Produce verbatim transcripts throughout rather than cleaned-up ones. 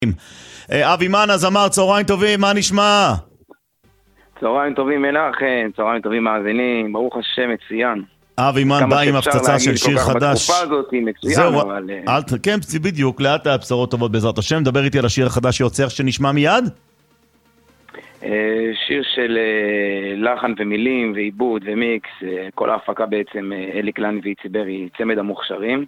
אבי מן, הזמר, צהריים טובים, מה נשמע? צהריים טובים מנחם, צהריים טובים מאזינים, ברוך השם מצוין. אבי מן בא עם הפצצה של שיר חדש. בתקופה הזאת מצוין, זהו, אבל... אל, כן, בדיוק, לאט הבשורות טובות בעזרת השם. דבר איתי על השיר החדש שיוצר שנשמע מיד? שיר של לחן ומילים ועיבוד ומיקס, כל ההפקה בעצם אלי קלן ואיצי ברי, צמד המוכשרים.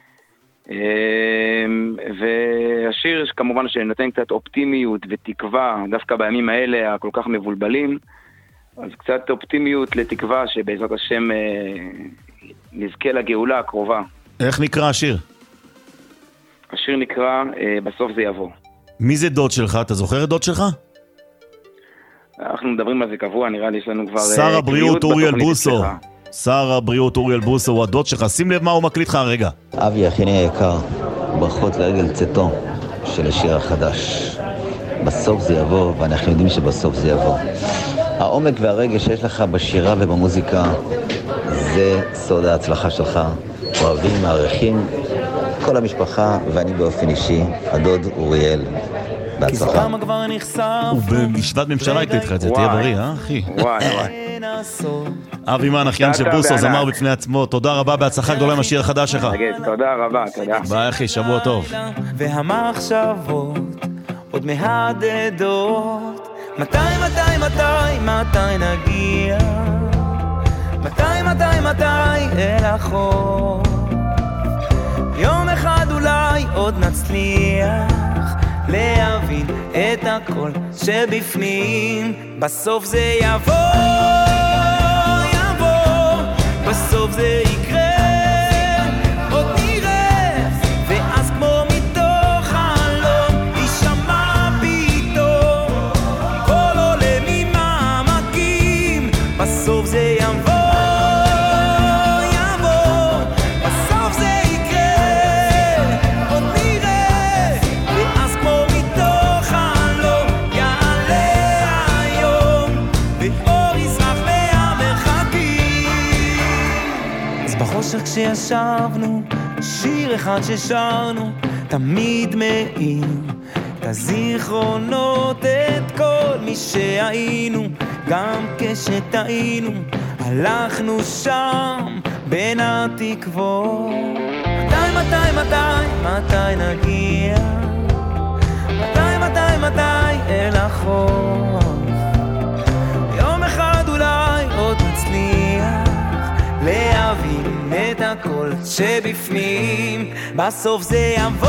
והשיר כמובן שנותן קצת אופטימיות ותקווה, דווקא בימים האלה הכל כך מבולבלים, אז קצת אופטימיות לתקווה שבעזרת השם נזכה לגאולה הקרובה. איך נקרא השיר? השיר נקרא בסוף זה יבוא. מי זה דוד שלך? אתה זוכר את דוד שלך? אנחנו מדברים על זה קבוע, נראה לי יש לנו כבר... שר הבריאות אוריאל בוסו. שר הבריאות אוריאל בוסו הוא הדוד שלך. שים לב מה הוא מקליט לך הרגע. אבי אחיני היקר, ברכות לרגל צאתו של השיר החדש. בסוף זה יבוא, ואנחנו יודעים שבסוף זה יבוא. העומק והרגע שיש לך בשירה ובמוזיקה, זה סוד ההצלחה שלך. אוהבים, מעריכים, כל המשפחה ואני באופן אישי, הדוד אוריאל. בהצלחה. ובמשפט ממשלה הקליט לך את זה, תהיה בריא, אה אחי? וואי וואי. אבי מן, אחיין של בוסו, זמר בפני עצמו, תודה רבה, בהצלחה גדולה עם השיר החדש שלך. תודה רבה, תודה. ביי אחי, שבוע טוב. והמחשבות עוד מהדהדות, מתי, מתי, מתי, מתי נגיע? מתי, מתי, מתי אל החוף? יום אחד אולי עוד נצליח להבין את הכל שבפנים, בסוף זה יבוא, יבוא, בסוף זה יקרה, עוד נראה, ואז כמו מתוך חלום יישמע פתאום קול עולה ממעמקים, בסוף זה יבוא, כשישבנו, שיר אחד ששרנו, תמיד מאיר את הזיכרונות, את כל מי שהיינו, גם כשטעינו, הלכנו שם בין התקוות. מתי, מתי, מתי, מתי נגיע? מתי, מתי, מתי אל החוף? יום אחד אולי עוד נצליח להבין את הכל שבפנים, בסוף זה יבוא,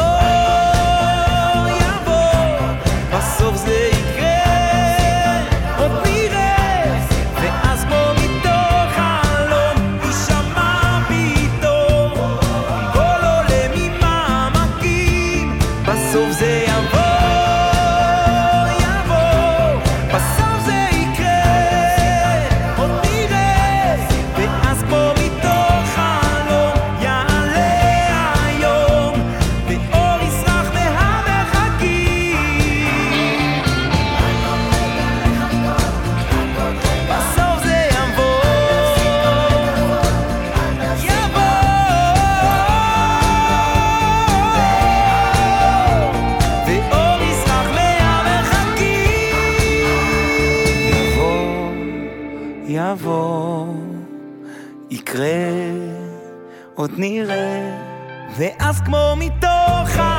יבוא, בסוף זה יקרה, עוד נראה, ואז כמו מתוך חלום יישמע פתאום קול עולה ממעמקים, בסוף זה יבוא, יבוא, בסוף זה יקרה, עוד נראה, ואז כמו יבוא, יקרה, עוד נראה, ואז כמו מתוך